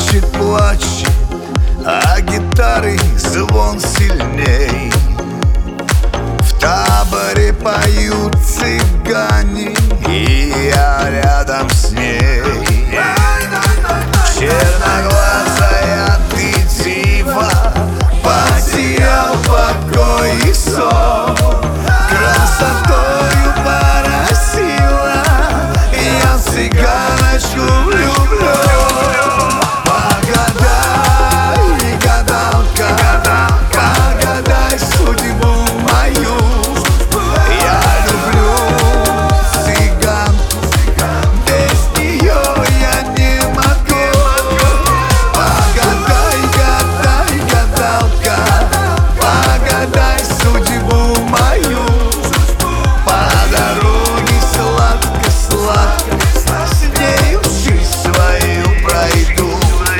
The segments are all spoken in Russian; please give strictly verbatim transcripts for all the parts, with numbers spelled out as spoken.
плачет, плачет, а гитары звон сильней. В таборе поют цыгане, и я рядом с ней. Черноглазая ты дива, потерял покой и сон, красотою поразила, я цыганочку люблю. Погадай, гадалка, погадай судьбу мою. Я люблю цыганку, без нее я не могу. Погадай, гадай, гадалка, погадай судьбу мою. По дороге сладко-сладко с нею жизнь свою пройду.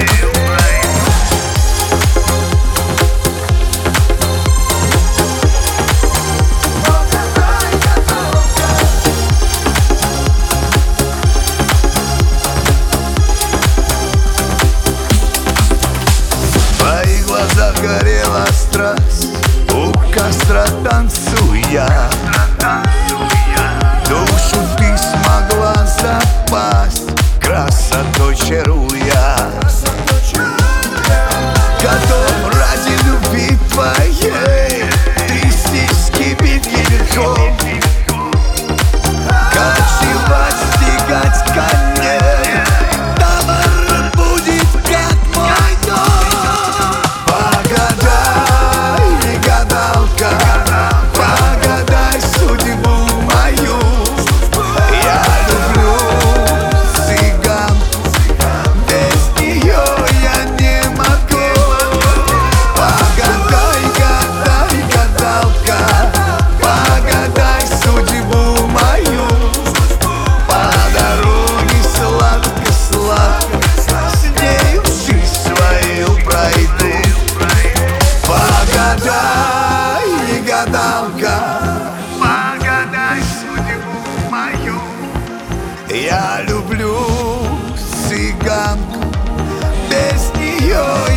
В твоих глазах горела страсть, у костра танцуя. Душу ты смогла запасть, красотой чаруя. Готов ради любви твоей трястись, кипит верхом, кочевать, стегать коней. Табор будет как мой дом. Погадай, гадалка, погадай судьбу мою. Я люблю цыганку, без нее я не могу. Погадай, гадай, гадалка, погадай судьбу мою. По дороге сладко-сладко с нею жизнь свою пройду. Погадай, гадалка, погадай судьбу мою. Я люблю цыганку, без нее